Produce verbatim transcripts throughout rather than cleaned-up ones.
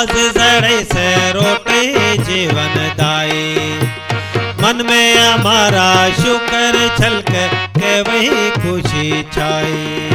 आज जड़े से रोटी जीवन दाई। मन में हमारा शुक्र छलक के वही खुशी छाई।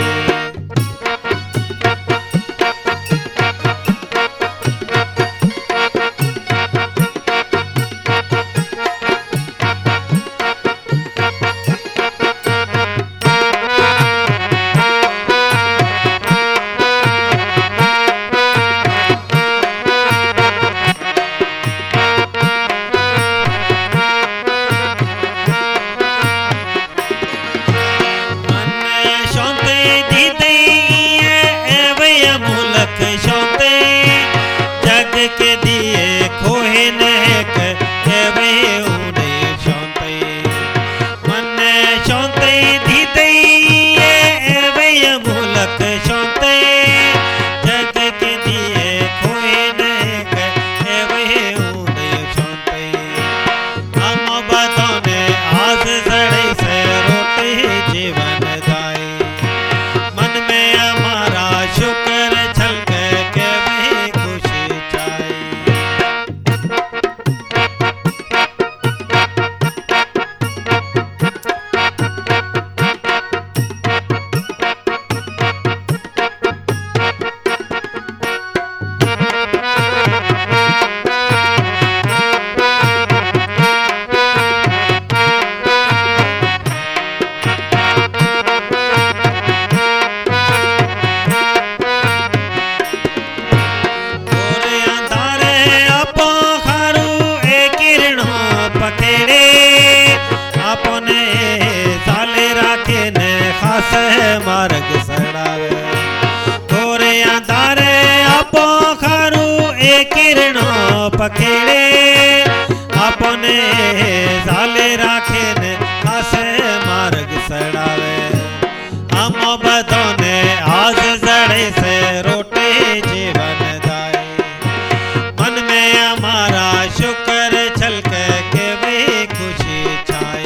के दिए खोहे नेक वे उड़े शौते मन शौते दीते वे मुलक शौते जग के दिए खोहे नेक वे उड़े शौते। हम बातों ने आज सड़े से रोटे जीवन दाई। मन में हमारा शुक्र छलक के वही खुशी छाई। अपने साले राखे ने खास मार्ग सड़ावे गोरे अंधारे आपो खारू ए किरणों पखेड़े अपने साले राखे ने खास मार्ग सड़ावे। हम बदों ने आज जड़े से रोटे जीवन दाई। मन में हमारा शुक्र छलक के वे खुशी छाई।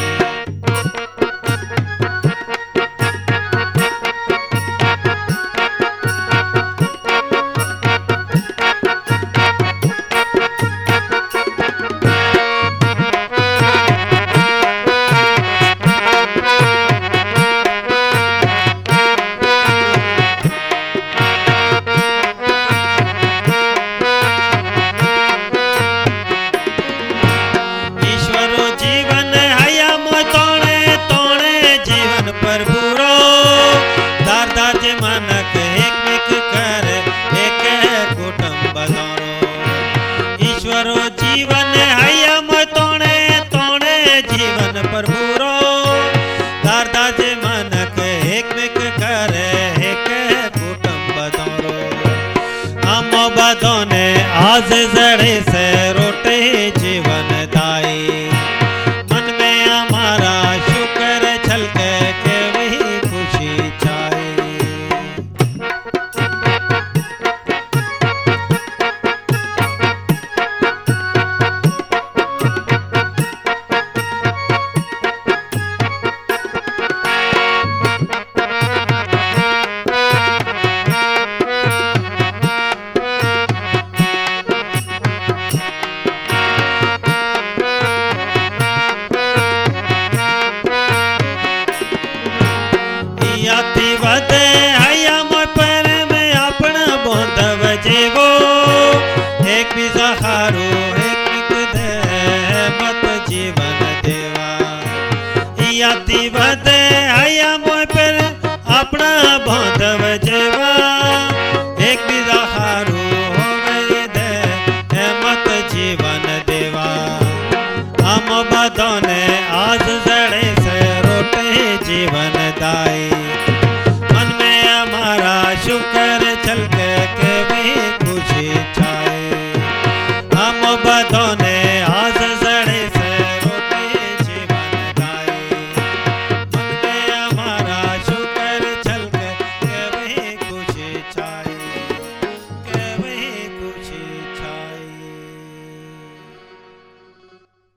मनक एक मिक कर एक कुटुंब दौरो ईश्वरो जीवन हयम तोणे तोणे जीवन प्रभुरो दारदा जे मनक एक मिक कर एक कुटुंब दौरो। हम बदों ने आज जड़े से रोटे जीवन दाई। मन में हमारा शुक्र छलक के वही खुशी छाई। वदे हयम पर में अपना बोंधव जेवो एक भी सहारो एक मिक दे मत जीवन देवा। याति वदे हयम पर अपना बोंधव जेवा एक भी सहारो होवे दे मत जीवन देवा। हम बदों ने आज जड़े से रोटे जीवन दाई। शुक्र छलक के